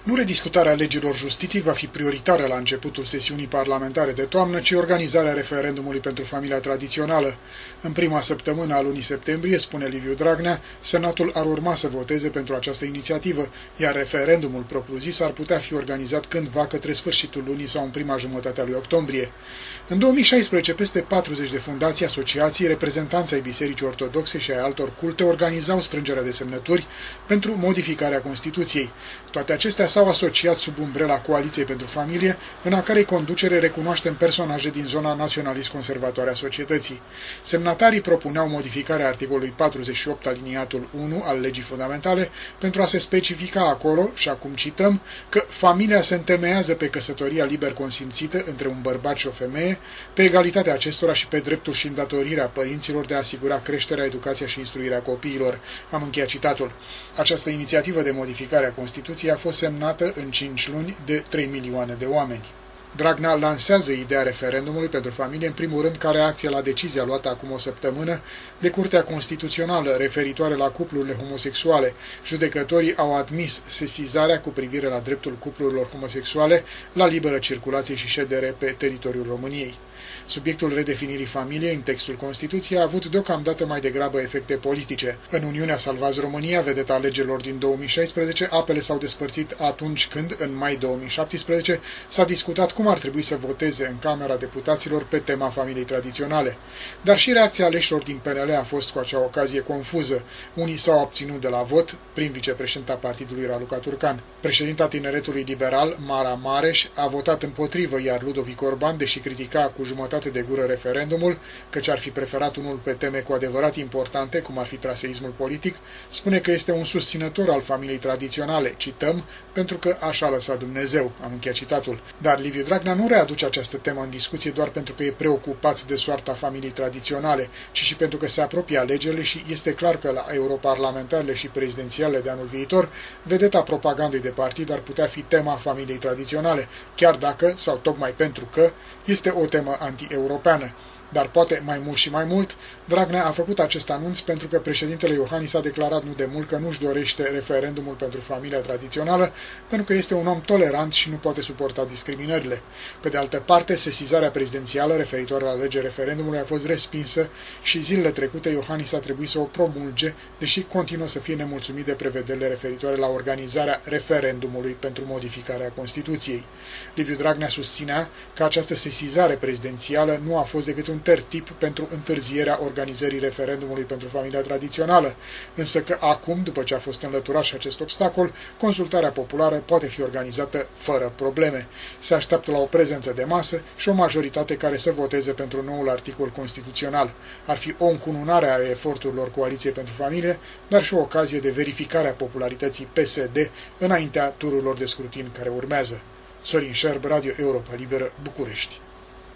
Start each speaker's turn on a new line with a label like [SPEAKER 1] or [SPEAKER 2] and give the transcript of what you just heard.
[SPEAKER 1] Nu rediscutarea legilor justiției va fi prioritară la începutul sesiunii parlamentare de toamnă, ci organizarea referendumului pentru familia tradițională. În prima săptămână a lunii septembrie, spune Liviu Dragnea, Senatul ar urma să voteze pentru această inițiativă, iar referendumul propriu-zis ar putea fi organizat cândva către sfârșitul lunii sau în prima jumătate a lui octombrie. În 2016, peste 40 de fundații, asociații, reprezentanți ai Bisericii Ortodoxe și ai altor culte organizau strângerea de semnături pentru modificarea Constituției. Toate acestea s-au asociat sub umbrela Coaliției pentru Familie, în a cărei conducere recunoaștem personaje din zona naționalist-conservatoare a societății. Semnatarii propuneau modificarea articolului 48 aliniatul 1 al legii fundamentale pentru a se specifica acolo, și acum cităm, că familia se întemeiază pe căsătoria liber consimțită între un bărbat și o femeie, pe egalitatea acestora și pe dreptul și îndatorirea părinților de a asigura creșterea, educația și instruirea copiilor. Am încheiat citatul. Această inițiativă de modificare a Constituției a fost semnată în 5 luni de 3 milioane de oameni. Dragnea lansează ideea referendumului pentru familie, în primul rând ca reacție la decizia luată acum o săptămână de Curtea Constituțională referitoare la cuplurile homosexuale. Judecătorii au admis sesizarea cu privire la dreptul cuplurilor homosexuale la liberă circulație și ședere pe teritoriul României. Subiectul redefinirii familiei în textul Constituției a avut deocamdată mai degrabă efecte politice. În Uniunea Salvați România, vedeta alegerilor din 2016, apele s-au despărțit atunci când, în mai 2017, s-a discutat cum ar trebui să voteze în Camera Deputaților pe tema familiei tradiționale. Dar și reacția aleșilor din PNL a fost cu acea ocazie confuză. Unii s-au abținut de la vot, prin vicepreședinta partidului Raluca Turcan. Președinta Tineretului Liberal, Mara Mareș, a votat împotrivă, iar Ludovic Orban, deși critica cu jumătate de gură referendumul, căci ar fi preferat unul pe teme cu adevărat importante, cum ar fi traseismul politic, spune că este un susținător al familiei tradiționale, cităm, pentru că așa a lăsat Dumnezeu, am încheiat citatul. Dar Liviu Dragnea nu readuce această temă în discuție doar pentru că e preocupat de soarta familiei tradiționale, ci și pentru că se apropie alegerile și este clar că la europarlamentarele și prezidențiale de anul viitor, vedeta propagandei de partid ar putea fi tema familiei tradiționale, chiar dacă, sau tocmai pentru că, este o temă anti-europeană. Dar poate mai mult și mai mult, Dragnea a făcut acest anunț pentru că președintele Iohannis a declarat nu de mult că nu-și dorește referendumul pentru familia tradițională, pentru că este un om tolerant și nu poate suporta discriminările. Pe de altă parte, sesizarea prezidențială referitoare la legea referendumului a fost respinsă și zilele trecute Iohannis a trebuit să o promulge, deși continuă să fie nemulțumit de prevederile referitoare la organizarea referendumului pentru modificarea Constituției. Liviu Dragnea susținea că această sesizare prezidențială nu a fost decât un tertip pentru întârzierea organizării referendumului pentru familia tradițională, însă că acum, după ce a fost înlăturat și acest obstacol, consultarea populară poate fi organizată fără probleme. Se așteaptă la o prezență de masă și o majoritate care să voteze pentru noul articol constituțional. Ar fi o încununare a eforturilor Coaliției pentru Familie, dar și o ocazie de verificare a popularității PSD înaintea tururilor de scrutin care urmează. Sorin Șerb, Radio Europa Liberă, București.